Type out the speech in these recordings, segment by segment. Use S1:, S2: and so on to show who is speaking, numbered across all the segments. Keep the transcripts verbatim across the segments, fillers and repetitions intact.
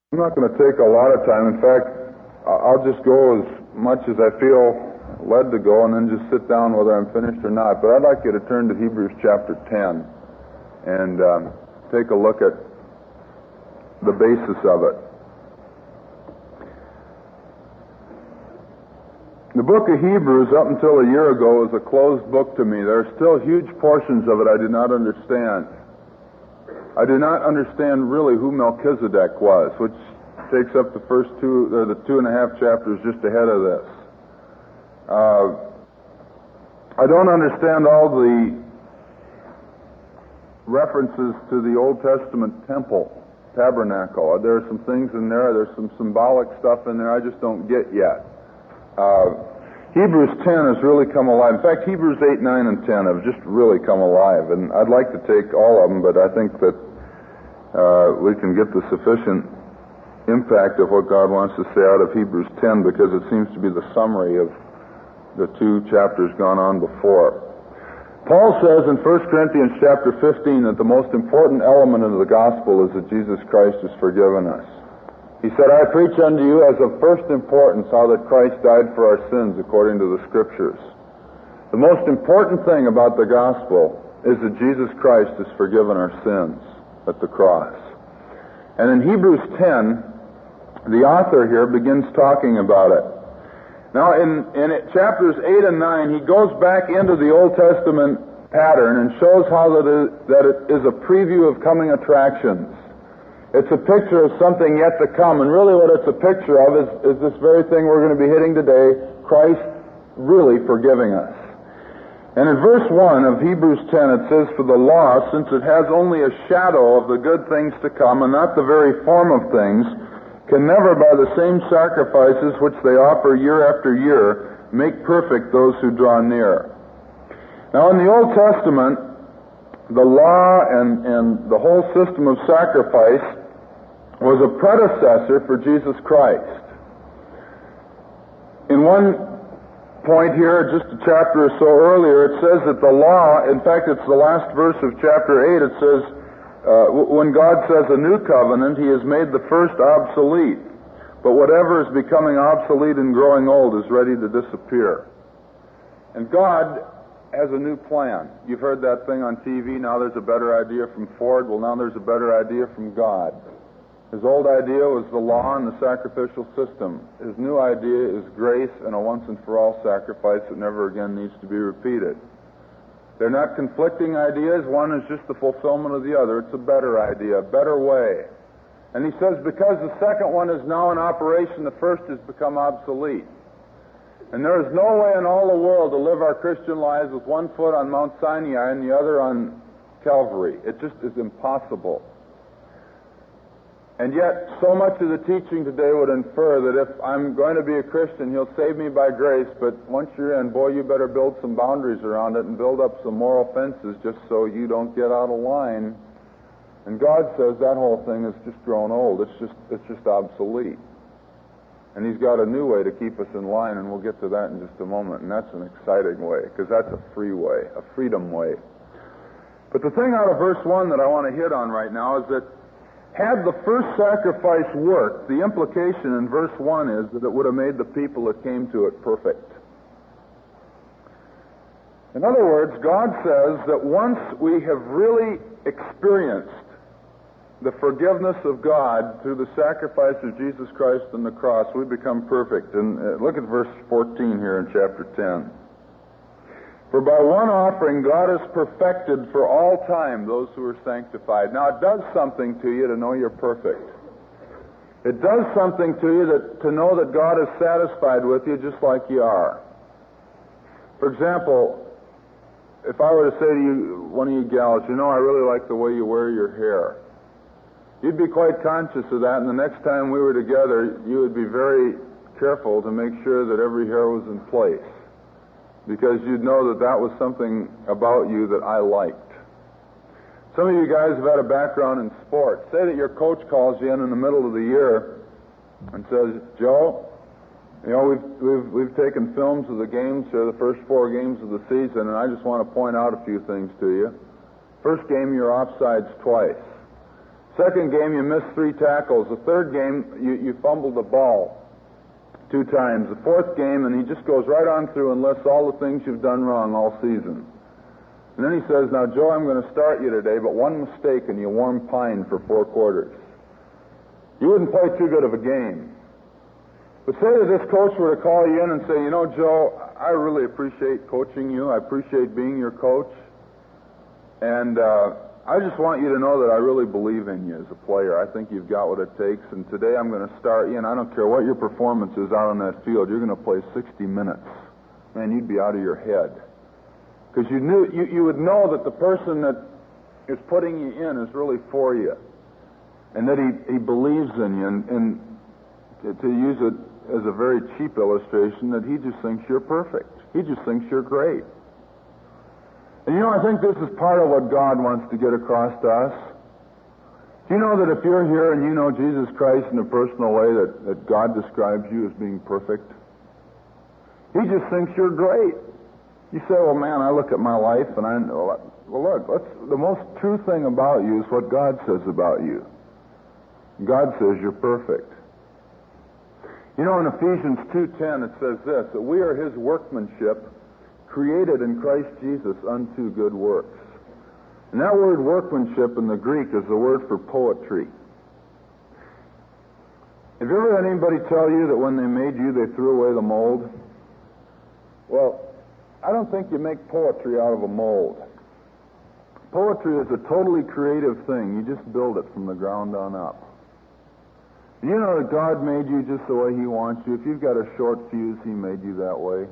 S1: I'm not going to take a lot of time. In fact, I'll just go as much as I feel led to go and then just sit down whether I'm finished or not. But I'd like you to turn to Hebrews chapter ten and um, take a look at the basis of it. The book of Hebrews, up until a year ago, was a closed book to me. There are still huge portions of it I did not understand. I did not understand really who Melchizedek was, which takes up the first two, or the two and a half chapters just ahead of this. Uh, I don't understand all the references to the Old Testament temple, tabernacle. There are some things in there, there's some symbolic stuff in there I just don't get yet. Uh, Hebrews ten has really come alive. In fact, Hebrews eight, nine, and ten have just really come alive. And I'd like to take all of them, but I think that uh, we can get the sufficient impact of what God wants to say out of Hebrews ten, because it seems to be the summary of the two chapters gone on before. Paul says in First Corinthians chapter fifteen that the most important element of the gospel is that Jesus Christ has forgiven us. He said, I preach unto you as of first importance how that Christ died for our sins according to the Scriptures. The most important thing about the gospel is that Jesus Christ has forgiven our sins at the cross. And in Hebrews ten, the author here begins talking about it. Now in, in it, chapters eight and nine, he goes back into the Old Testament pattern and shows how that it, that it is a preview of coming attractions. It's a picture of something yet to come, and really what it's a picture of is, is this very thing we're going to be hitting today, Christ really forgiving us. And in verse one of Hebrews ten it says, For the law, since it has only a shadow of the good things to come, and not the very form of things, can never by the same sacrifices which they offer year after year make perfect those who draw near. Now in the Old Testament, the law and, and the whole system of sacrifice was a predecessor for Jesus Christ. In one point here, just a chapter or so earlier, it says that the law, in fact it's the last verse of chapter eight, it says, uh, when God says a new covenant, He has made the first obsolete. But whatever is becoming obsolete and growing old is ready to disappear. And God has a new plan. You've heard that thing on T V, now there's a better idea from Ford. Well, now there's a better idea from God. His old idea was the law and the sacrificial system. His new idea is grace and a once-and-for-all sacrifice that never again needs to be repeated. They're not conflicting ideas. One is just the fulfillment of the other. It's a better idea, a better way. And he says because the second one is now in operation, the first has become obsolete. And there is no way in all the world to live our Christian lives with one foot on Mount Sinai and the other on Calvary. It just is impossible. And yet, so much of the teaching today would infer that if I'm going to be a Christian, He'll save me by grace, but once you're in, boy, you better build some boundaries around it and build up some moral fences just so you don't get out of line. And God says that whole thing has just grown old. It's just, it's just obsolete. And He's got a new way to keep us in line, and we'll get to that in just a moment. And that's an exciting way, because that's a free way, a freedom way. But the thing out of verse one that I want to hit on right now is that had the first sacrifice worked, the implication in verse one is that it would have made the people that came to it perfect. In other words, God says that once we have really experienced the forgiveness of God through the sacrifice of Jesus Christ on the cross, we become perfect. And uh, look at verse fourteen here in chapter ten. For by one offering God has perfected for all time those who are sanctified. Now it does something to you to know you're perfect. It does something to you that, to know that God is satisfied with you just like you are. For example, if I were to say to you, one of you gals, you know, I really like the way you wear your hair. You'd be quite conscious of that, and the next time we were together, you would be very careful to make sure that every hair was in place, because you'd know that that was something about you that I liked. Some of you guys have had a background in sports. Say that your coach calls you in in the middle of the year and says, Joe, you know, we've, we've, we've taken films of the games, or the first four games of the season, and I just want to point out a few things to you. First game, you're offsides twice. Second game, you missed three tackles. The third game, you, you fumbled the ball two times. The fourth game, and he just goes right on through and lists all the things you've done wrong all season. And then he says, now, Joe, I'm going to start you today, but one mistake and you warm pine for four quarters. You wouldn't play too good of a game. But say that this coach were to call you in and say, you know, Joe, I really appreciate coaching you. I appreciate being your coach. And uh, I just want you to know that I really believe in you as a player. I think you've got what it takes. And today I'm going to start you, and I don't care what your performance is out on that field. You're going to play sixty minutes. Man, you'd be out of your head. Because you knew you, you would know that the person that is putting you in is really for you. And that he, he believes in you. And, and to, to use it as a very cheap illustration, that he just thinks you're perfect. He just thinks you're great. And you know, I think this is part of what God wants to get across to us. Do you know that if you're here and you know Jesus Christ in a personal way, that, that God describes you as being perfect? He just thinks you're great. You say, well, man, I look at my life and I know, well, look, let's, the most true thing about you is what God says about you. God says you're perfect. You know, in Ephesians two ten, it says this, that we are His workmanship, created in Christ Jesus unto good works. And that word workmanship in the Greek is the word for poetry. Have you ever had anybody tell you that when they made you, they threw away the mold? Well, I don't think you make poetry out of a mold. Poetry is a totally creative thing. You just build it from the ground on up. You know that God made you just the way He wants you. If you've got a short fuse, He made you that way.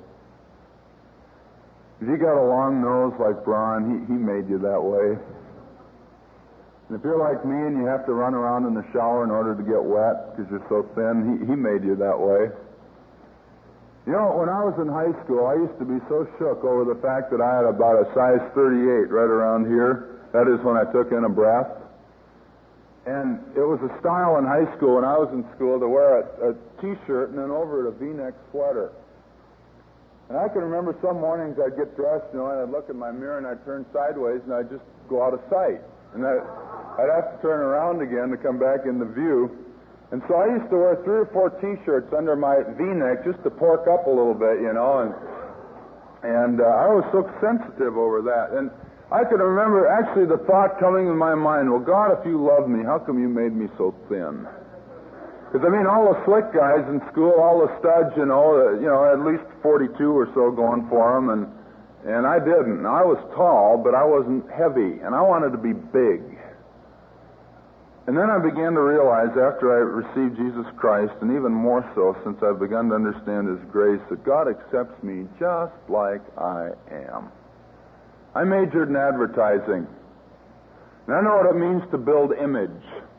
S1: If you got a long nose like Braun, he, he made you that way. And if you're like me and you have to run around in the shower in order to get wet because you're so thin, he, he made you that way. You know, when I was in high school, I used to be so shook over the fact that I had about a size thirty-eight right around here. That is when I took in a breath. And it was a style in high school when I was in school to wear a, a T-shirt and then over it a V-neck sweater. And I can remember some mornings I'd get dressed, you know, and I'd look in my mirror and I'd turn sideways and I'd just go out of sight. And I'd, I'd have to turn around again to come back into view. And so I used to wear three or four T-shirts under my V-neck just to pork up a little bit, you know, and and uh, I was so sensitive over that. And I can remember actually the thought coming in my mind, well, God, if you love me, how come you made me so thin? Because, I mean, all the slick guys in school, all the studs, you know, uh, you know, at least forty-two or so going for them, and and I didn't. I was tall, but I wasn't heavy, and I wanted to be big. And then I began to realize after I received Jesus Christ, and even more so since I've begun to understand His grace, that God accepts me just like I am. I majored in advertising, and I know what it means to build image.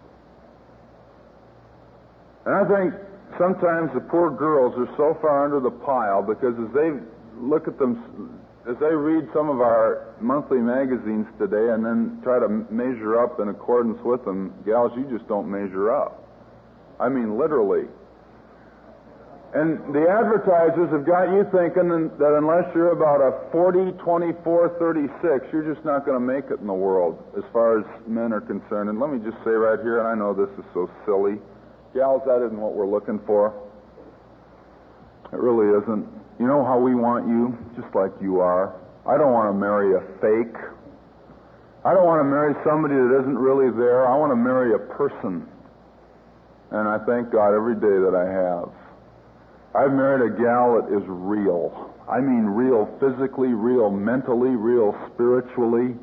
S1: And I think sometimes the poor girls are so far under the pile because as they look at them, as they read some of our monthly magazines today and then try to measure up in accordance with them, gals, you just don't measure up. I mean, literally. And the advertisers have got you thinking that unless you're about a forty, twenty-four, thirty-six, you're just not going to make it in the world as far as men are concerned. And let me just say right here, and I know this is so silly, gals, that isn't what we're looking for. It really isn't. You know how we want you? Just like you are. I don't want to marry a fake. I don't want to marry somebody that isn't really there. I want to marry a person. And I thank God every day that I have. I've married a gal that is real. I mean real physically, real mentally, real spiritually.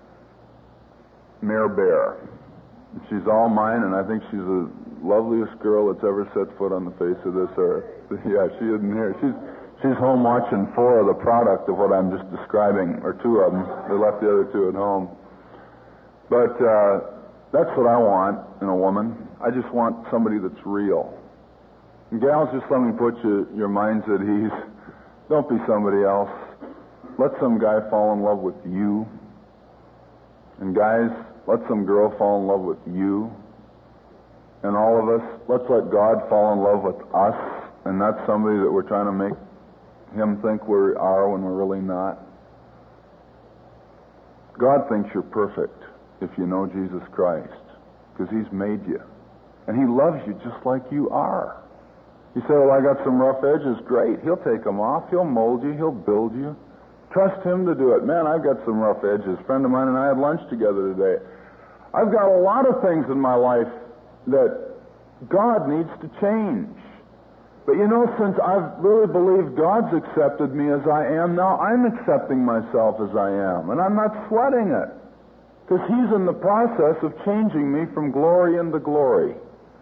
S1: Mare Bear. She's all mine, and I think she's the loveliest girl that's ever set foot on the face of this earth. Yeah, she isn't here. She's she's home watching four of the product of what I'm just describing, or two of them. They left the other two at home. But uh, that's what I want in a woman. I just want somebody that's real. And gals, just let me put you, your minds at ease. Don't be somebody else. Let some guy fall in love with you. And guys, let some girl fall in love with you. And all of us, let's let God fall in love with us, and not somebody that we're trying to make Him think we are when we're really not. God thinks you're perfect if you know Jesus Christ. because He's made you. And He loves you just like you are. You say, well, I got some rough edges. Great. He'll take them off. He'll mold you. He'll build you. Trust Him to do it. Man, I've got some rough edges. A friend of mine and I had lunch together today. I've got a lot of things in my life that God needs to change. But you know, since I've really believed God's accepted me as I am, now I'm accepting myself as I am. And I'm not sweating it. Because He's in the process of changing me from glory into glory.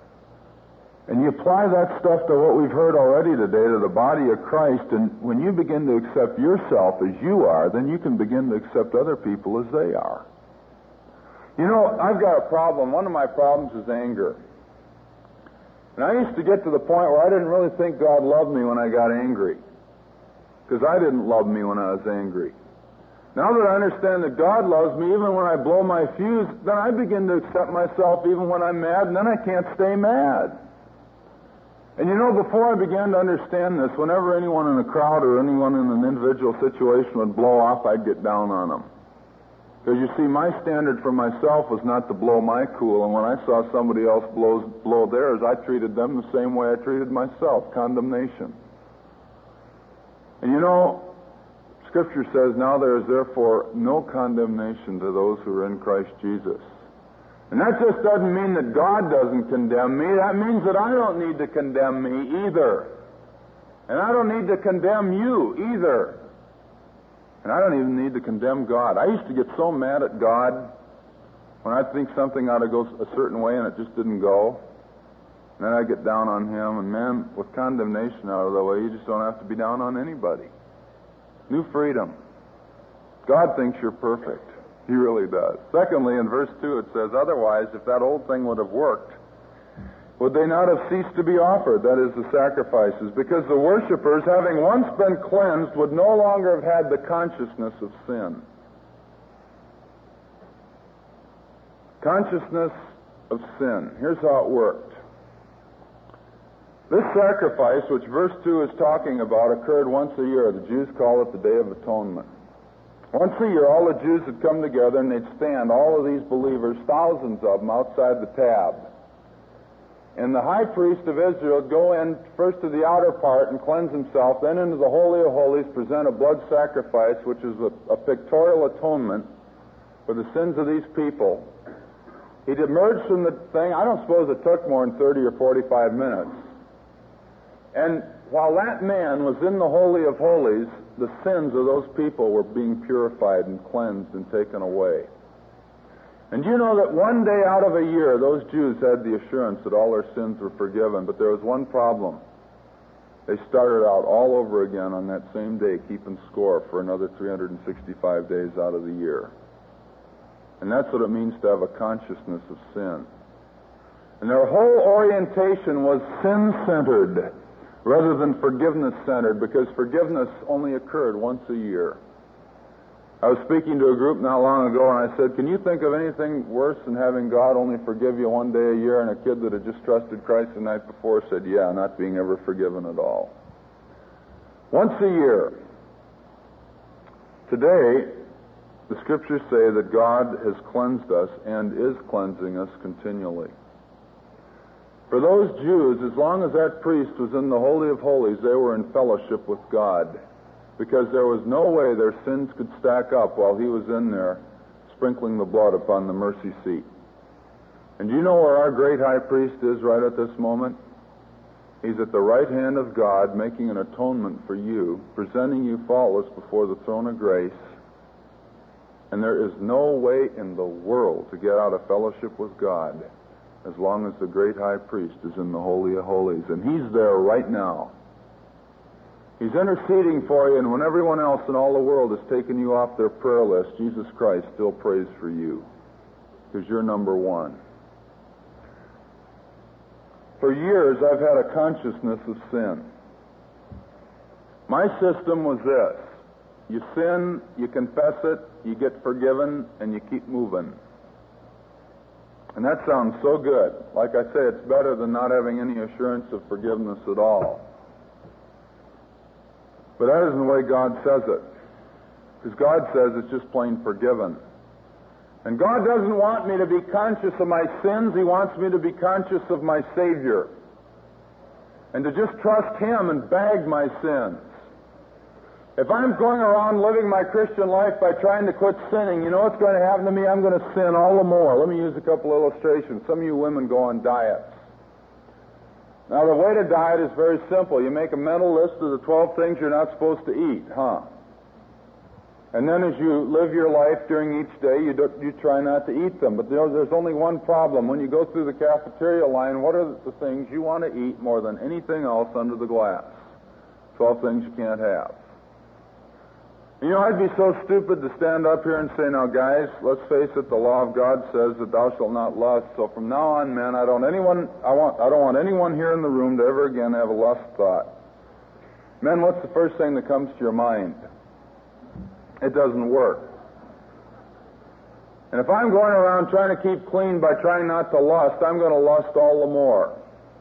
S1: And you apply that stuff to what we've heard already today, to the body of Christ, and when you begin to accept yourself as you are, then you can begin to accept other people as they are. You know, I've got a problem. One of my problems is anger. And I used to get to the point where I didn't really think God loved me when I got angry. Because I didn't love me when I was angry. Now that I understand that God loves me even when I blow my fuse, then I begin to accept myself even when I'm mad, and then I can't stay mad. And you know, before I began to understand this, whenever anyone in a crowd or anyone in an individual situation would blow off, I'd get down on them. Because you see, my standard for myself was not to blow my cool, and when I saw somebody else blow, blow theirs, I treated them the same way I treated myself, condemnation. And you know, Scripture says, now there is therefore no condemnation to those who are in Christ Jesus. And that just doesn't mean that God doesn't condemn me. That means that I don't need to condemn me either. And I don't need to condemn you either. And I don't even need to condemn God. I used to get so mad at God when I'd think something ought to go a certain way and it just didn't go. And then I'd get down on Him. And man, with condemnation out of the way, you just don't have to be down on anybody. New freedom. God thinks you're perfect. He really does. Secondly, in verse two it says, otherwise, if that old thing would have worked, would they not have ceased to be offered, that is, the sacrifices? Because the worshipers, having once been cleansed, would no longer have had the consciousness of sin. Consciousness of sin. Here's how it worked. This sacrifice, which verse two is talking about, occurred once a year. The Jews call it the Day of Atonement. Once a year, all the Jews would come together and they'd stand, all of these believers, thousands of them, outside the tab. And the high priest of Israel would go in first to the outer part and cleanse himself, then into the Holy of Holies, present a blood sacrifice, which is a, a pictorial atonement for the sins of these people. He'd emerge from the thing. I don't suppose it took more than thirty or forty-five minutes. And while that man was in the Holy of Holies, the sins of those people were being purified and cleansed and taken away. And you know that one day out of a year, those Jews had the assurance that all their sins were forgiven, but there was one problem. They started out all over again on that same day, keeping score for another three hundred sixty-five days out of the year. And that's what it means to have a consciousness of sin. And their whole orientation was sin-centered, rather than forgiveness-centered, because forgiveness only occurred once a year. I was speaking to a group not long ago, and I said, can you think of anything worse than having God only forgive you one day a year? And a kid that had just trusted Christ the night before said, yeah, not being ever forgiven at all. Once a year. Today, the Scriptures say that God has cleansed us and is cleansing us continually. For those Jews, as long as that priest was in the Holy of Holies, they were in fellowship with God, because there was no way their sins could stack up while he was in there sprinkling the blood upon the mercy seat. And do you know where our great high priest is right at this moment? He's at the right hand of God, making an atonement for you, presenting you faultless before the throne of grace. And there is no way in the world to get out of fellowship with God as long as the great high priest is in the Holy of Holies. And he's there right now. He's interceding for you, and when everyone else in all the world has taken you off their prayer list, Jesus Christ still prays for you, because you're number one. For years, I've had a consciousness of sin. My system was this. You sin, you confess it, you get forgiven, and you keep moving. And that sounds so good. Like I say, it's better than not having any assurance of forgiveness at all. But that isn't the way God says it. Because God says it's just plain forgiven. And God doesn't want me to be conscious of my sins. He wants me to be conscious of my Savior. And to just trust Him and bag my sins. If I'm going around living my Christian life by trying to quit sinning, you know what's going to happen to me? I'm going to sin all the more. Let me use a couple illustrations. Some of you women go on diets. Now, the way to diet is very simple. You make a mental list of the twelve things you're not supposed to eat, huh? And then as you live your life during each day, you, do, you try not to eat them. But you know, there's only one problem. When you go through the cafeteria line, what are the things you want to eat more than anything else under the glass? Twelve things you can't have. You know, I'd be so stupid to stand up here and say, now guys, let's face it, the law of God says that thou shalt not lust. So from now on, men, I don't anyone I want I don't want anyone here in the room to ever again have a lust thought. Men, what's the first thing that comes to your mind? It doesn't work. And if I'm going around trying to keep clean by trying not to lust, I'm going to lust all the more.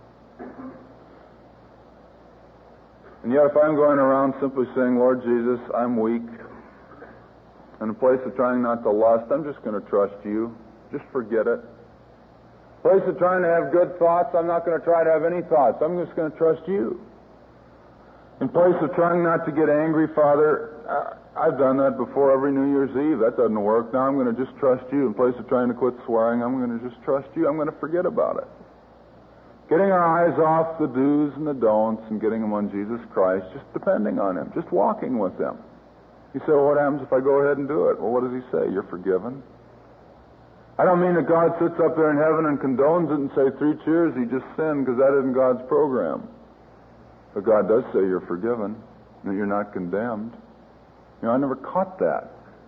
S1: And yet if I'm going around simply saying, Lord Jesus, I'm weak, in a place of trying not to lust, I'm just going to trust you. Just forget it. In place of trying to have good thoughts, I'm not going to try to have any thoughts. I'm just going to trust you. In place of trying not to get angry, Father, I've done that before every New Year's Eve. That doesn't work. Now I'm going to just trust you. In place of trying to quit swearing, I'm going to just trust you. I'm going to forget about it. Getting our eyes off the do's and the don'ts and getting them on Jesus Christ, just depending on Him, just walking with Him. You say, well, what happens if I go ahead and do it? Well, what does He say? You're forgiven. I don't mean that God sits up there in heaven and condones it and say, three cheers, he just sinned, because that isn't God's program. But God does say you're forgiven, that you're not condemned. You know, I never caught that.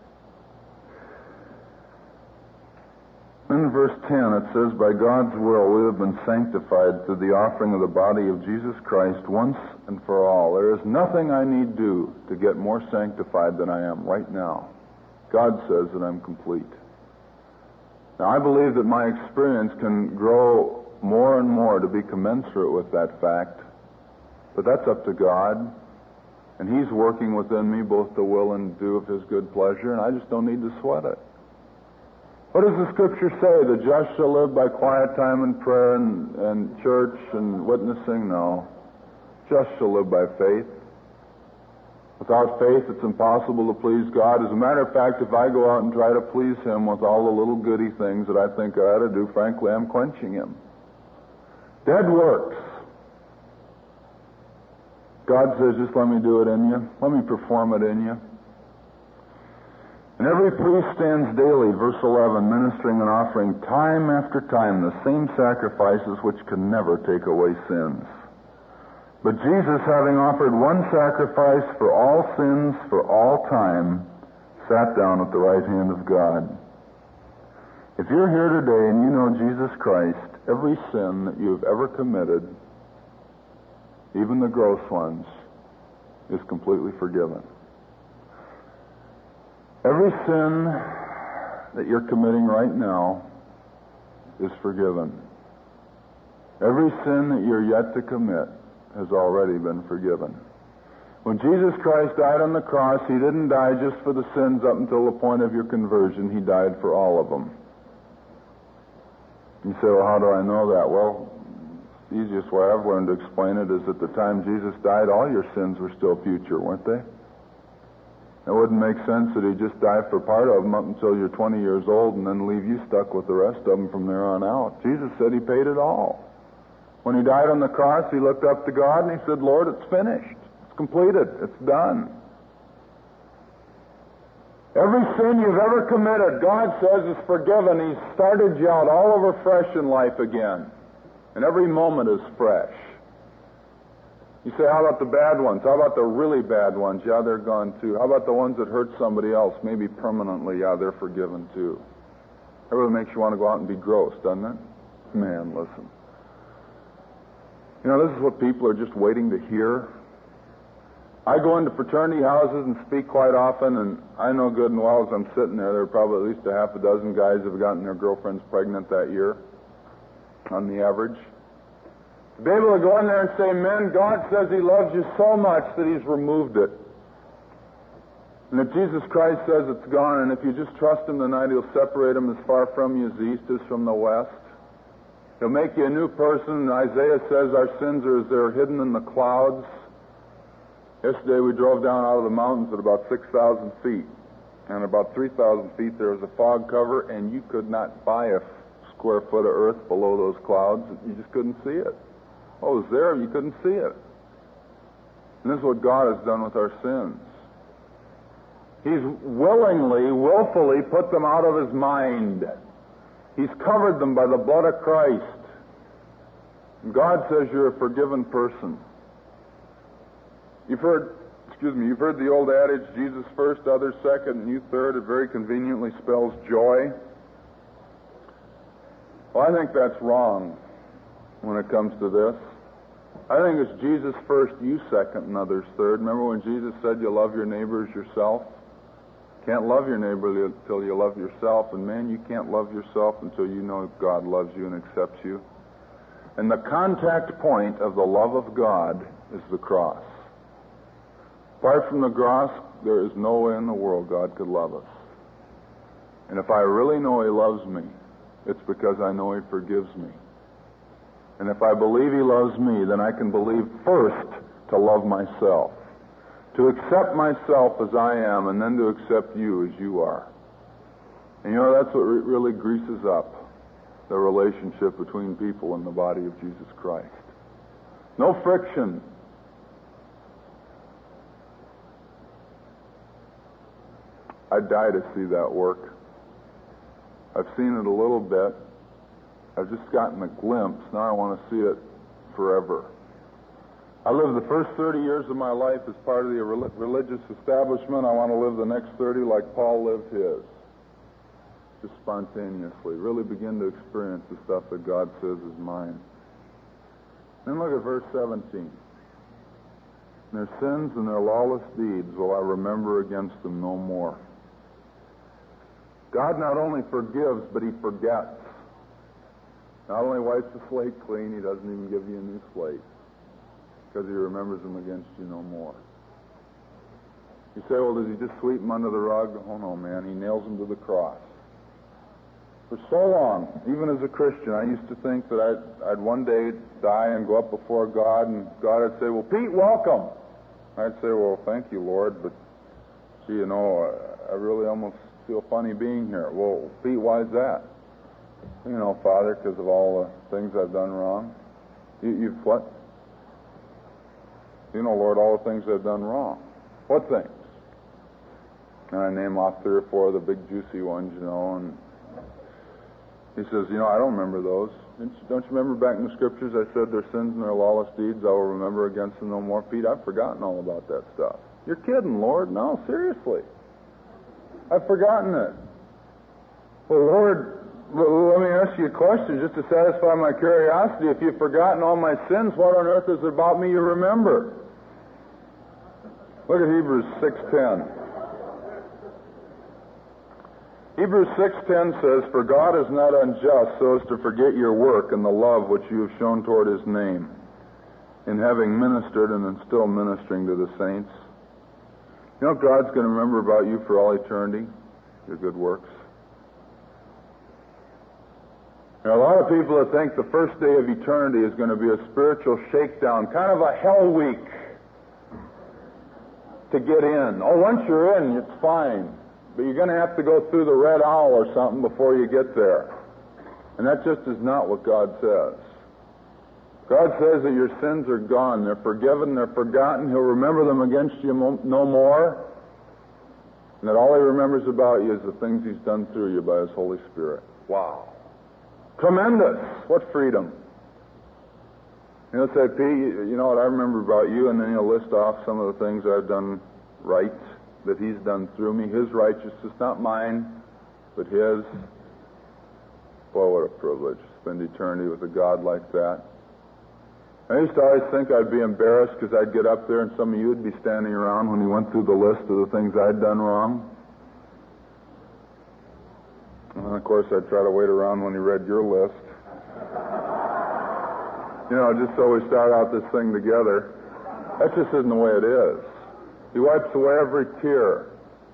S1: In verse ten, it says, by God's will we have been sanctified through the offering of the body of Jesus Christ once and for all. There is nothing I need do to get more sanctified than I am right now. God says that I'm complete. Now, I believe that my experience can grow more and more to be commensurate with that fact, but that's up to God, and He's working within me both to will and do of His good pleasure, and I just don't need to sweat it. What does the Scripture say? The just shall live by quiet time and prayer and, and church and witnessing? No. Just shall live by faith. Without faith, it's impossible to please God. As a matter of fact, if I go out and try to please Him with all the little goody things that I think I ought to do, frankly, I'm quenching Him. Dead works. God says, just let me do it in you. Let me perform it in you. And every priest stands daily, verse eleven, ministering and offering time after time the same sacrifices which can never take away sins. But Jesus, having offered one sacrifice for all sins for all time, sat down at the right hand of God. If you're here today and you know Jesus Christ, every sin that you've ever committed, even the gross ones, is completely forgiven. Every sin that you're committing right now is forgiven. Every sin that you're yet to commit has already been forgiven. When Jesus Christ died on the cross, He didn't die just for the sins up until the point of your conversion. He died for all of them. You say, well, how do I know that? Well, the easiest way I've learned to explain it is at the time Jesus died, all your sins were still future, weren't they? It wouldn't make sense that He just died for part of them up until you're twenty years old and then leave you stuck with the rest of them from there on out. Jesus said He paid it all. When He died on the cross, He looked up to God and He said, Lord, it's finished. It's completed. It's done. Every sin you've ever committed, God says, is forgiven. He's started you out all over fresh in life again. And every moment is fresh. You say, how about the bad ones? How about the really bad ones? Yeah, they're gone too. How about the ones that hurt somebody else, maybe permanently? Yeah, they're forgiven too. That really makes you want to go out and be gross, doesn't it? Man, listen. You know, this is what people are just waiting to hear. I go into fraternity houses and speak quite often, and I know good and well as I'm sitting there, there are probably at least a half a dozen guys who have gotten their girlfriends pregnant that year, on the average. To be able to go in there and say, men, God says He loves you so much that He's removed it. And if Jesus Christ says it's gone, and if you just trust Him tonight, He'll separate them as far from you as the east is from the west. He'll make you a new person. Isaiah says our sins are as they're hidden in the clouds. Yesterday we drove down out of the mountains at about six thousand feet. And about three thousand feet there was a fog cover, and you could not buy a square foot of earth below those clouds. You just couldn't see it. Oh, it was there, you couldn't see it. And this is what God has done with our sins. He's willingly, willfully put them out of His mind. He's covered them by the blood of Christ. And God says you're a forgiven person. You've heard, excuse me, you've heard the old adage, Jesus first, others second, and you third. It very conveniently spells joy. Well, I think that's wrong when it comes to this. I think it's Jesus first, you second, and others third. Remember when Jesus said you love your neighbor as yourself? Can't love your neighbor until you love yourself, and man, you can't love yourself until you know God loves you and accepts you. And the contact point of the love of God is the cross. Apart from the cross, there is no way in the world God could love us. And if I really know He loves me, it's because I know He forgives me. And if I believe He loves me, then I can believe first to love myself. To accept myself as I am, and then to accept you as you are. And you know, that's what re- really greases up the relationship between people in the body of Jesus Christ. No friction. I'd die to see that work. I've seen it a little bit. I've just gotten a glimpse. Now I want to see it forever. I lived the first thirty years of my life as part of the religious establishment. I want to live the next thirty like Paul lived his. Just spontaneously. Really begin to experience the stuff that God says is mine. Then look at verse seventeen. Their sins and their lawless deeds will I remember against them no more. God not only forgives, but He forgets. Not only wipes the slate clean, He doesn't even give you a new slate, because He remembers them against you no more. You say, well, does He just sweep them under the rug? Oh, no, man. He nails them to the cross. For so long, even as a Christian, I used to think that I'd, I'd one day die and go up before God, and God would say, well, Pete, welcome. I'd say, well, thank you, Lord, but, gee, you know, I really almost feel funny being here. Well, Pete, why is that? You know, Father, because of all the things I've done wrong. You, you've what? You know, Lord, all the things I've done wrong. What things? And I name off three or four of the big juicy ones, you know, and He says, you know, I don't remember those. Don't you remember back in the Scriptures I said their sins and their lawless deeds I will remember against them no more? Pete, I've forgotten all about that stuff. You're kidding, Lord. No, seriously. I've forgotten it. Well, Lord, let me ask you a question just to satisfy my curiosity. If you've forgotten all my sins, what on earth is it about me you remember? Look at Hebrews six ten. Hebrews six ten says, for God is not unjust so as to forget your work and the love which you have shown toward His name, in having ministered and in still ministering to the saints. You know, God's going to remember about you for all eternity, your good works. There are a lot of people that think the first day of eternity is going to be a spiritual shakedown, kind of a hell week to get in. Oh, once you're in, it's fine. But you're going to have to go through the red owl or something before you get there. And that just is not what God says. God says that your sins are gone. They're forgiven. They're forgotten. He'll remember them against you no more. And that all He remembers about you is the things He's done through you by His Holy Spirit. Wow. Tremendous. What freedom. He'll say, Pete, you know what I remember about you, and then He'll list off some of the things I've done right that He's done through me. His righteousness, not mine, but His. Boy, what a privilege to spend eternity with a God like that. I used to always think I'd be embarrassed because I'd get up there and some of you would be standing around when He went through the list of the things I'd done wrong. And then, of course, I'd try to wait around when He read your list. You know, just so we start out this thing together. That just isn't the way it is. He wipes away every tear.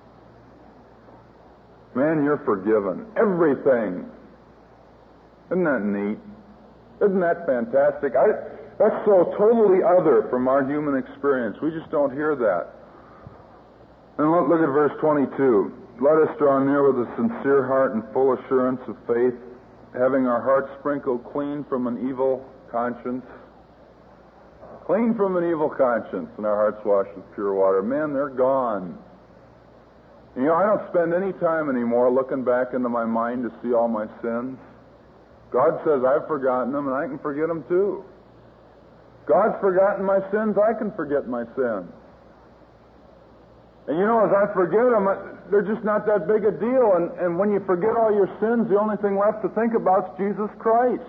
S1: Man, you're forgiven. Everything. Isn't that neat? Isn't that fantastic? I, that's so totally other from our human experience. We just don't hear that. And look, look at verse twenty-two. Let us draw near with a sincere heart and full assurance of faith, having our hearts sprinkled clean from an evil conscience. Clean from an evil conscience, and our hearts washed with pure water. Man, they're gone. You know, I don't spend any time anymore looking back into my mind to see all my sins. God says I've forgotten them, and I can forget them too. God's forgotten my sins, I can forget my sins. And you know, as I forget them, they're just not that big a deal. And, and when you forget all your sins, the only thing left to think about is Jesus Christ.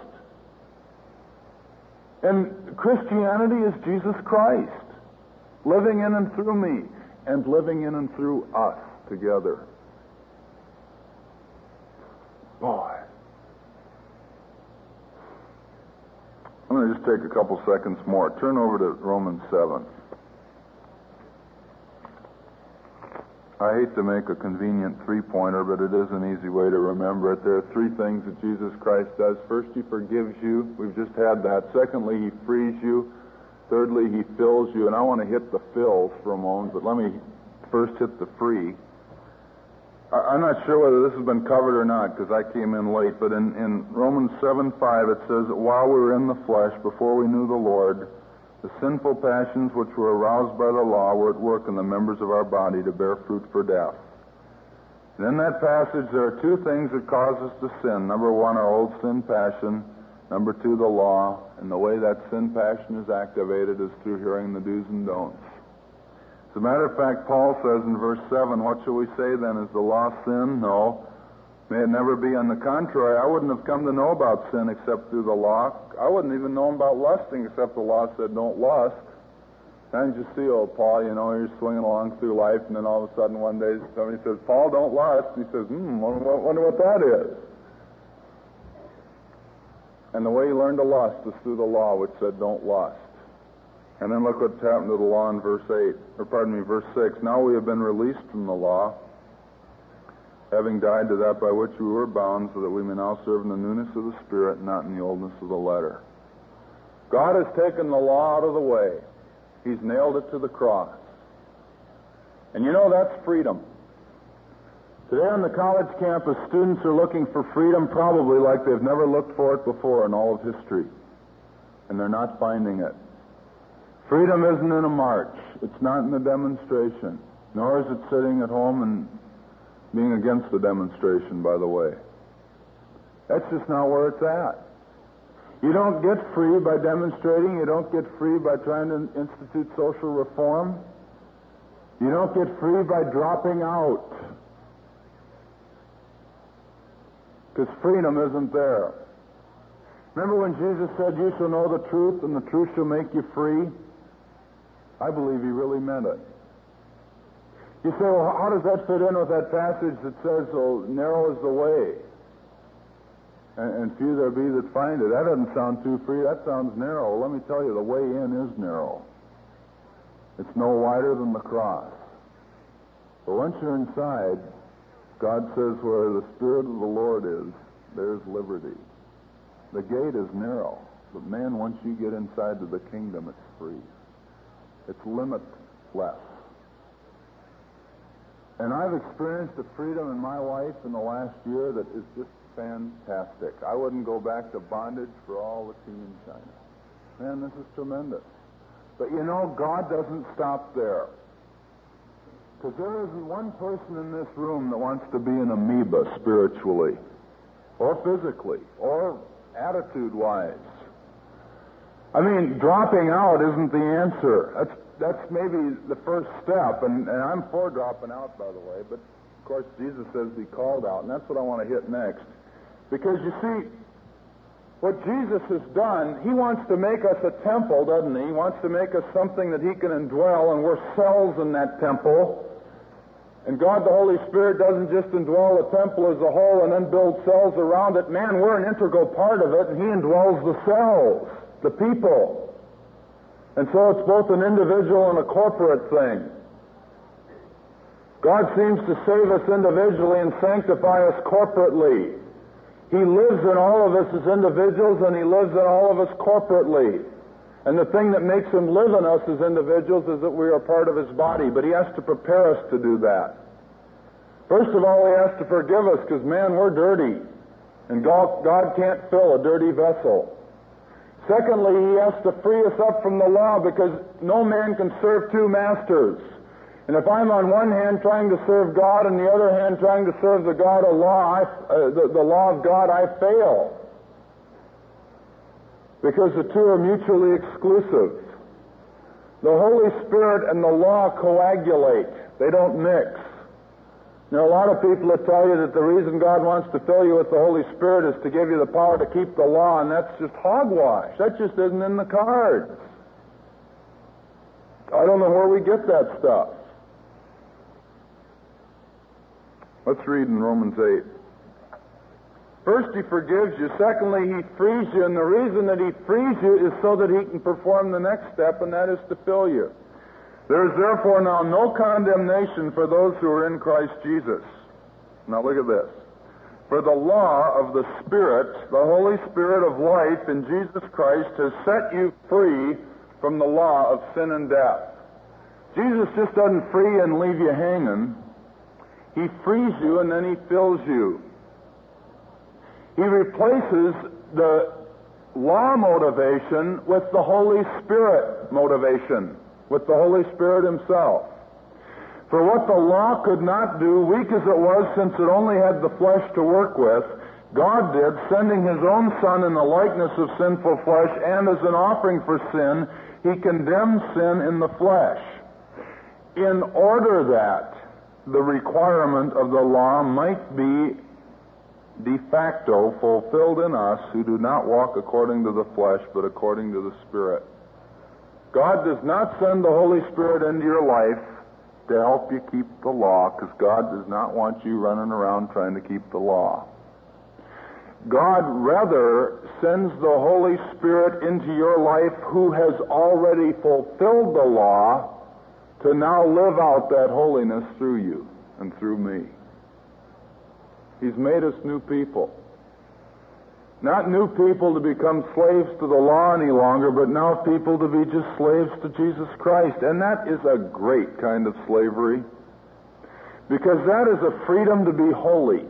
S1: And Christianity is Jesus Christ, living in and through me, and living in and through us together. Boy. I'm going to just take a couple seconds more. Turn over to Romans seven. I hate to make a convenient three-pointer, but it is an easy way to remember it. There are three things that Jesus Christ does. First, he forgives you. We've just had that. Secondly, he frees you. Thirdly, he fills you. And I want to hit the fills for a moment, but let me first hit the free. I'm not sure whether this has been covered or not, because I came in late, but in, in Romans seven five it says that while we were in the flesh, before we knew the Lord, the sinful passions which were aroused by the law were at work in the members of our body to bear fruit for death. And in that passage, there are two things that cause us to sin. Number one, our old sin passion. Number two, the law. And the way that sin passion is activated is through hearing the do's and don'ts. As a matter of fact, Paul says in verse seven, what shall we say then? Is the law sin? No. May it never be. On the contrary, I wouldn't have come to know about sin except through the law. I wouldn't even know about lusting except the law said don't lust. And you see old Paul, you know, you're swinging along through life, and then all of a sudden one day somebody says, Paul, don't lust. And he says, hmm, wonder, wonder what that is. And the way he learned to lust was through the law, which said don't lust. And then look what's happened to the law in verse eight, or pardon me, verse six. Now we have been released from the law, having died to that by which we were bound, so that we may now serve in the newness of the Spirit, not in the oldness of the letter. God has taken the law out of the way. He's nailed it to the cross. And you know, that's freedom. Today on the college campus, students are looking for freedom probably like they've never looked for it before in all of history. And they're not finding it. Freedom isn't in a march. It's not in the demonstration. Nor is it sitting at home and being against the demonstration, by the way. That's just not where it's at. You don't get free by demonstrating. You don't get free by trying to institute social reform. You don't get free by dropping out. Because freedom isn't there. Remember when Jesus said, you shall know the truth, and the truth shall make you free? I believe he really meant it. You say, well, how does that fit in with that passage that says, oh, narrow is the way, and, and few there be that find it? That doesn't sound too free. That sounds narrow. Well, let me tell you, the way in is narrow. It's no wider than the cross. But once you're inside, God says where the Spirit of the Lord is, there's liberty. The gate is narrow, but man, once you get inside to the kingdom, it's free. It's limitless. And I've experienced a freedom in my life in the last year that is just fantastic. I wouldn't go back to bondage for all the tea in China. Man, this is tremendous. But you know, God doesn't stop there. Because there isn't one person in this room that wants to be an amoeba spiritually, or physically, or attitude-wise. I mean, dropping out isn't the answer. That's that's maybe the first step, and, and I'm for dropping out, by the way, but of course Jesus says be called out, and that's what I want to hit next. Because you see, what Jesus has done, he wants to make us a temple, doesn't he? He wants to make us something that he can indwell, and we're cells in that temple. And God, the Holy Spirit, doesn't just indwell the temple as a whole and then build cells around it. Man, we're an integral part of it, and he indwells the cells, the people. And so it's both an individual and a corporate thing. God seems to save us individually and sanctify us corporately. He lives in all of us as individuals, and He lives in all of us corporately. And the thing that makes Him live in us as individuals is that we are part of His body, but He has to prepare us to do that. First of all, He has to forgive us, because, man, we're dirty, and God, God can't fill a dirty vessel. Secondly, He has to free us up from the law, because no man can serve two masters. And if I'm on one hand trying to serve God, and the other hand trying to serve the God of law, I, uh, the, the law of God, I fail. Because the two are mutually exclusive. The Holy Spirit and the law coagulate. They don't mix. There are a lot of people that tell you that the reason God wants to fill you with the Holy Spirit is to give you the power to keep the law, and that's just hogwash. That just isn't in the cards. I don't know where we get that stuff. Let's read in Romans eight. First, He forgives you. Secondly, He frees you. And the reason that He frees you is so that He can perform the next step, and that is to fill you. There is therefore now no condemnation for those who are in Christ Jesus. Now look at this. For the law of the Spirit, the Holy Spirit of life in Jesus Christ, has set you free from the law of sin and death. Jesus just doesn't free and leave you hanging. He frees you and then He fills you. He replaces the law motivation with the Holy Spirit motivation, with the Holy Spirit Himself. For what the law could not do, weak as it was, since it only had the flesh to work with, God did, sending His own Son in the likeness of sinful flesh, and as an offering for sin, He condemned sin in the flesh, in order that the requirement of the law might be de facto fulfilled in us who do not walk according to the flesh, but according to the Spirit. God does not send the Holy Spirit into your life to help you keep the law, because God does not want you running around trying to keep the law. God rather sends the Holy Spirit into your life who has already fulfilled the law to now live out that holiness through you and through me. He's made us new people. Not new people to become slaves to the law any longer, but now people to be just slaves to Jesus Christ. And that is a great kind of slavery, because that is a freedom to be holy.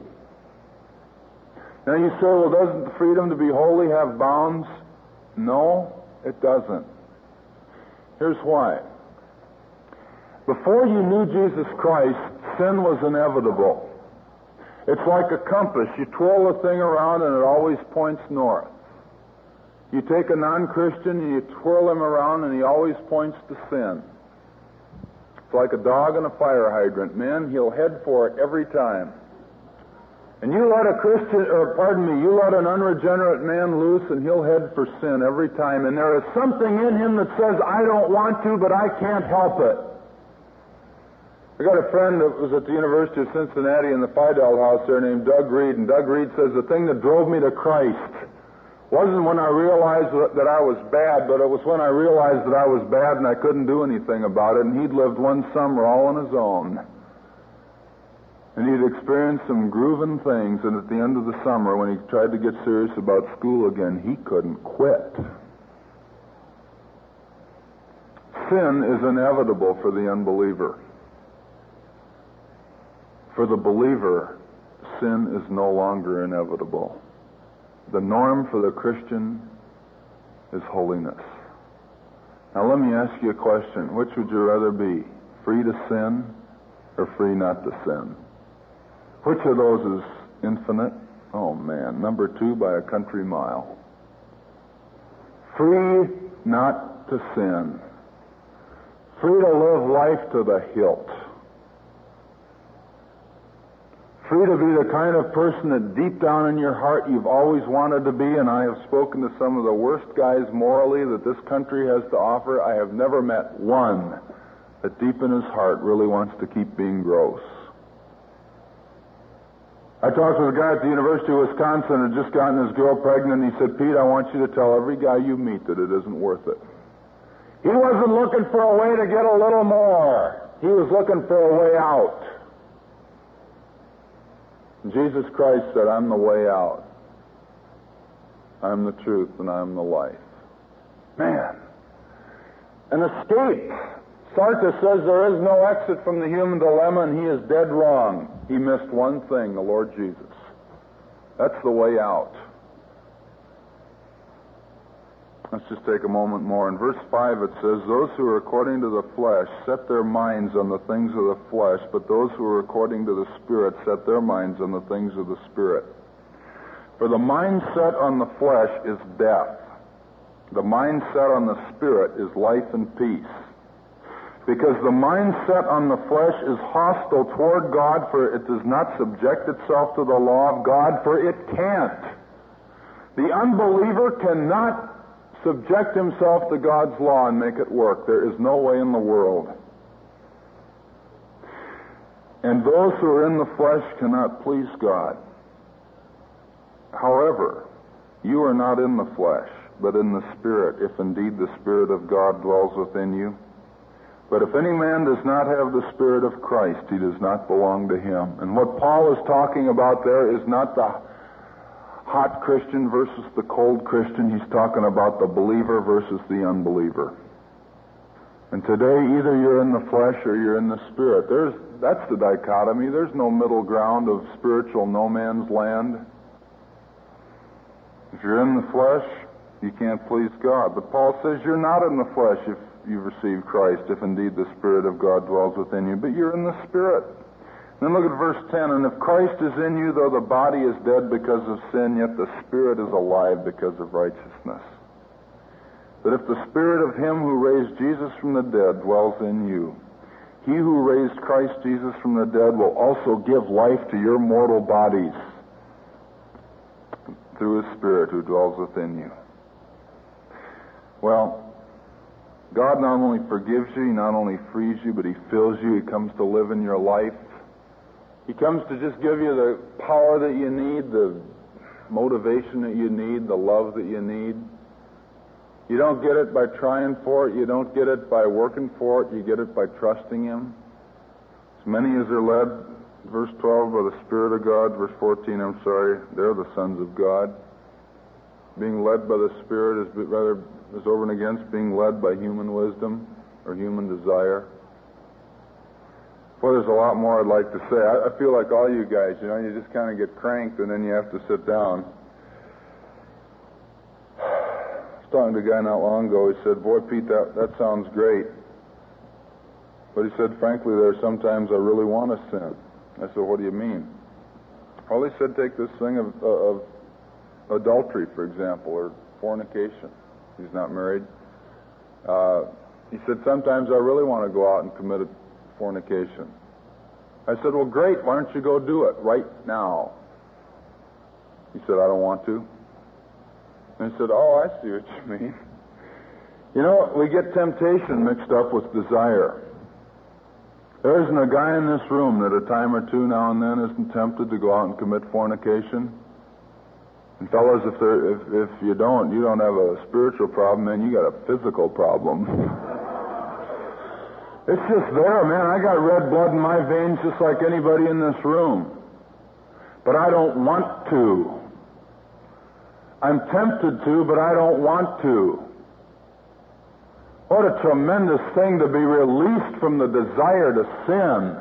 S1: Now you say, well, doesn't the freedom to be holy have bounds? No, it doesn't. Here's why. Before you knew Jesus Christ, sin was inevitable. It's like a compass. You twirl the thing around and it always points north. You take a non-Christian and you twirl him around and he always points to sin. It's like a dog in a fire hydrant. Man, he'll head for it every time. And you let a Christian, or pardon me, you let an unregenerate man loose and he'll head for sin every time. And there is something in him that says, I don't want to, but I can't help it. I got a friend that was at the University of Cincinnati in the Fidel House there named Doug Reed, and Doug Reed says the thing that drove me to Christ wasn't when I realized that I was bad, but it was when I realized that I was bad and I couldn't do anything about it, and he'd lived one summer all on his own. And he'd experienced some grooving things, and at the end of the summer, when he tried to get serious about school again, he couldn't quit. Sin is inevitable for the unbeliever. For the believer, sin is no longer inevitable. The norm for the Christian is holiness. Now let me ask you a question. Which would you rather be? Free to sin or free not to sin? Which of those is infinite? Oh man, number two by a country mile. Free not to sin. Free to live life to the hilt. Free to be the kind of person that deep down in your heart you've always wanted to be, and I have spoken to some of the worst guys morally that this country has to offer. I have never met one that deep in his heart really wants to keep being gross. I talked with a guy at the University of Wisconsin who had just gotten his girl pregnant, and he said, Pete, I want you to tell every guy you meet that it isn't worth it. He wasn't looking for a way to get a little more. He was looking for a way out. Jesus Christ said, I'm the way out. I'm the truth and I'm the life. Man. An escape. Sartre says there is no exit from the human dilemma, and he is dead wrong. He missed one thing, the Lord Jesus. That's the way out. Let's just take a moment more. In verse five it says, those who are according to the flesh set their minds on the things of the flesh, but those who are according to the Spirit set their minds on the things of the Spirit. For the mind set on the flesh is death. The mind set on the Spirit is life and peace. Because the mind set on the flesh is hostile toward God, for it does not subject itself to the law of God, for it can't. The unbeliever cannot subject himself to God's law and make it work. There is no way in the world. And those who are in the flesh cannot please God. However, you are not in the flesh, but in the Spirit, if indeed the Spirit of God dwells within you. But if any man does not have the Spirit of Christ, he does not belong to him. And what Paul is talking about there is not the hot Christian versus the cold Christian. He's talking about the believer versus the unbeliever. And today, either you're in the flesh or you're in the Spirit. There's, that's the dichotomy. There's no middle ground of spiritual no man's land. If you're in the flesh, you can't please God. But Paul says you're not in the flesh if you've received Christ, if indeed the Spirit of God dwells within you. But you're in the Spirit. Then look at verse ten. And if Christ is in you, though the body is dead because of sin, yet the Spirit is alive because of righteousness. But if the Spirit of him who raised Jesus from the dead dwells in you, he who raised Christ Jesus from the dead will also give life to your mortal bodies through his Spirit who dwells within you. Well, God not only forgives you, he not only frees you, but he fills you. He comes to live in your life. He comes to just give you the power that you need, the motivation that you need, the love that you need. You don't get it by trying for it. You don't get it by working for it. You get it by trusting him. As many as are led, verse twelve, by the Spirit of God, verse fourteen, I'm sorry, they're the sons of God. Being led by the Spirit is rather is over and against being led by human wisdom or human desire. Well, there's a lot more I'd like to say. I, I feel like all you guys, you know, you just kind of get cranked and then you have to sit down. I was talking to a guy not long ago. He said, boy, Pete, that, that sounds great. But he said, frankly, there are sometimes I really want to sin. I said, what do you mean? Well, he said, take this thing of, of adultery, for example, or fornication. He's not married. Uh, he said, sometimes I really want to go out and commit a fornication. I said, well, great, why don't you go do it right now? He said, I don't want to. And I said, oh, I see what you mean. You know, we get temptation mixed up with desire. There isn't a guy in this room that a time or two now and then isn't tempted to go out and commit fornication. And fellas, if, there, if, if you don't, you don't have a spiritual problem, man, you got a physical problem. It's just there, man. I got red blood in my veins just like anybody in this room. But I don't want to. I'm tempted to, but I don't want to. What a tremendous thing to be released from the desire to sin.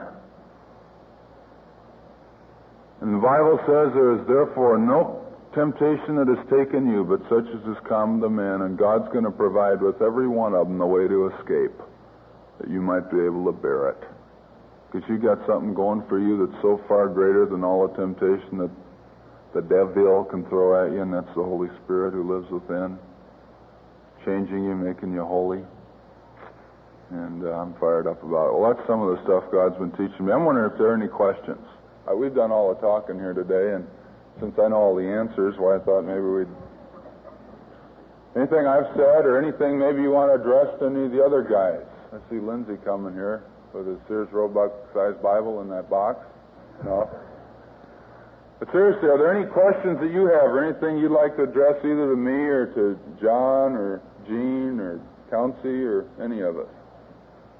S1: And the Bible says there is therefore no temptation that has taken you, but such as is common to men, and God's going to provide with every one of them the way to escape, that you might be able to bear it. Because you got something going for you that's so far greater than all the temptation that the devil can throw at you, and that's the Holy Spirit who lives within, changing you, making you holy. And uh, I'm fired up about it. Well, that's some of the stuff God's been teaching me. I'm wondering if there are any questions. Uh, we've done all the talking here today, and since I know all the answers, why I thought maybe we'd... Anything I've said or anything maybe you want to address to any of the other guys? I see Lindsay coming here with his Sears Roebuck-sized Bible in that box. No? But seriously, are there any questions that you have or anything you'd like to address either to me or to John or Gene or Councy or any of us?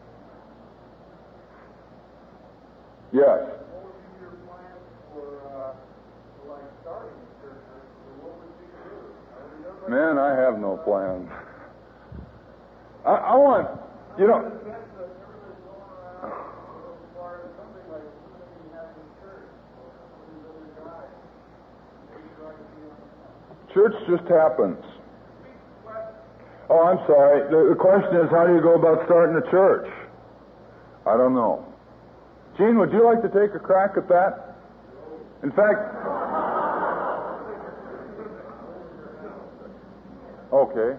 S1: Yes.
S2: What would be your plan for uh,
S1: Man, I have no plans. I, I want, you know... Church just happens. Oh, I'm sorry. The, the question is, how do you go about starting a church? I don't know. Gene, would you like to take a crack at that? In fact... Okay.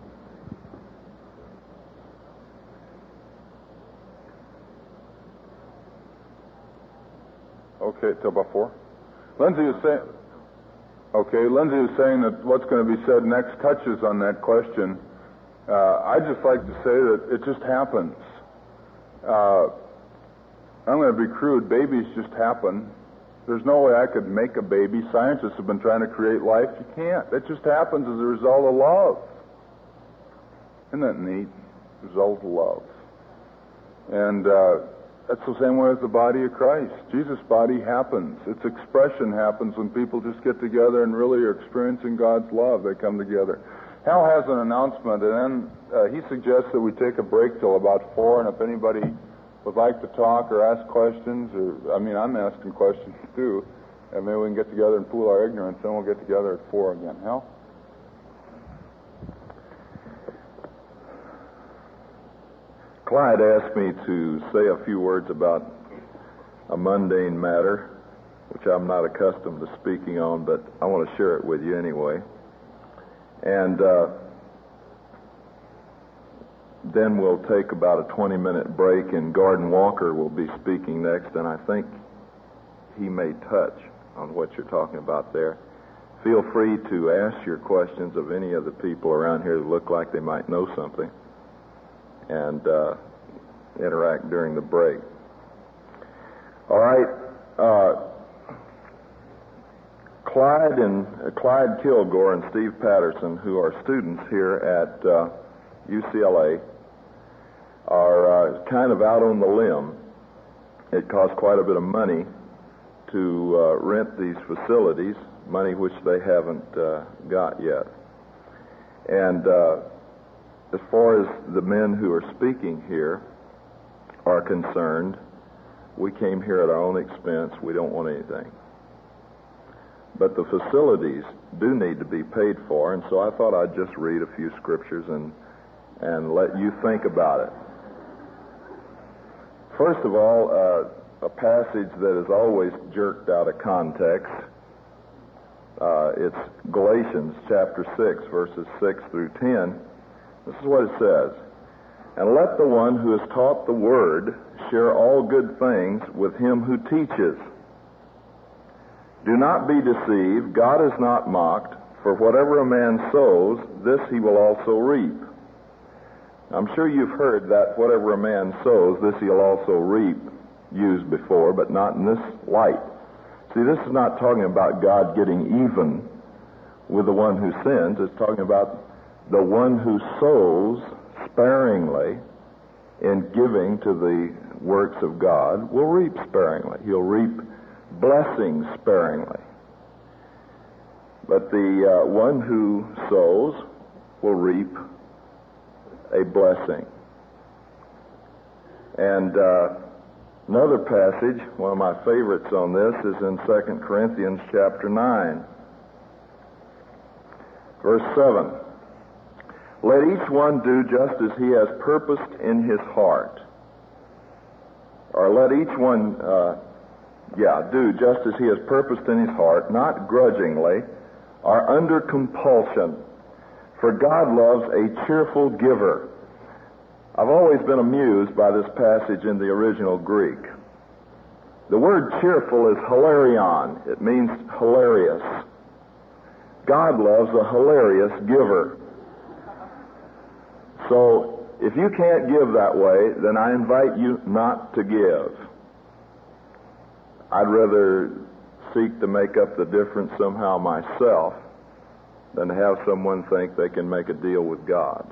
S1: Okay, till about four. Lindsay was saying... Okay, Lindsay was saying that what's going to be said next touches on that question. Uh, I'd just like to say that it just happens. Uh, I'm going to be crude. Babies just happen. There's no way I could make a baby. Scientists have been trying to create life. You can't. It just happens as a result of love. Isn't that neat? Result of love. And uh, that's the same way as the body of Christ. Jesus' body happens. Its expression happens when people just get together and really are experiencing God's love. They come together. Hal has an announcement, and then uh, he suggests that we take a break till about four, and if anybody would like to talk or ask questions, or, I mean, I'm asking questions too, and maybe we can get together and fool our ignorance, then we'll get together at four again. Hal?
S2: Clyde asked me to say a few words about a mundane matter, which I'm not accustomed to speaking on, but I want to share it with you anyway. And uh, then we'll take about a twenty-minute break, and Gordon Walker will be speaking next, and I think he may touch on what you're talking about there. Feel free to ask your questions of any of the people around here that look like they might know something, and uh, interact during the break. All right. Uh, Clyde and uh, Clyde Kilgore and Steve Patterson, who are students here at uh, U C L A, are uh, kind of out on the limb. It costs quite a bit of money to uh, rent these facilities, money which they haven't uh, got yet. And uh, as far as the men who are speaking here are concerned, we came here at our own expense. We don't want anything. But the facilities do need to be paid for, and so I thought I'd just read a few scriptures and and let you think about it. First of all, uh, a passage that is always jerked out of context. Uh, it's Galatians chapter six, verses six through ten. This is what it says. And let the one who has taught the word share all good things with him who teaches. Do not be deceived. God is not mocked, for whatever a man sows, this he will also reap. I'm sure you've heard that whatever a man sows, this he'll also reap used before, but not in this light. See, this is not talking about God getting even with the one who sins. It's talking about the one who sows sparingly in giving to the works of God will reap sparingly. He'll reap blessings sparingly. But the uh, one who sows will reap a blessing. And uh, another passage, one of my favorites on this, is in Second Corinthians chapter nine, verse seven. Let each one do just as he has purposed in his heart. Or let each one, uh, yeah, do just as he has purposed in his heart, not grudgingly or under compulsion. For God loves a cheerful giver. I've always been amused by this passage in the original Greek. The word cheerful is hilarion. It means hilarious. God loves a hilarious giver. So, if you can't give that way, then I invite you not to give. I'd rather seek to make up the difference somehow myself than to have someone think they can make a deal with God.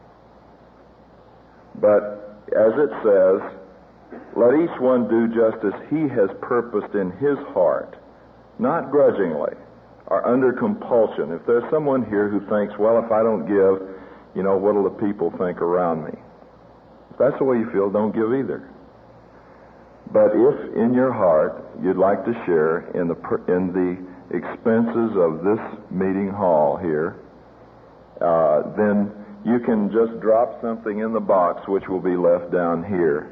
S2: But, as it says, let each one do just as he has purposed in his heart, not grudgingly are under compulsion. If there's someone here who thinks, well, if I don't give, you know, what'll the people think around me? If that's the way you feel, don't give either. But if in your heart you'd like to share in the in the expenses of this meeting hall here, uh, then you can just drop something in the box which will be left down here.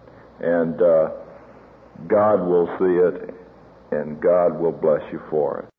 S2: And uh, God will see it, and God will bless you for it.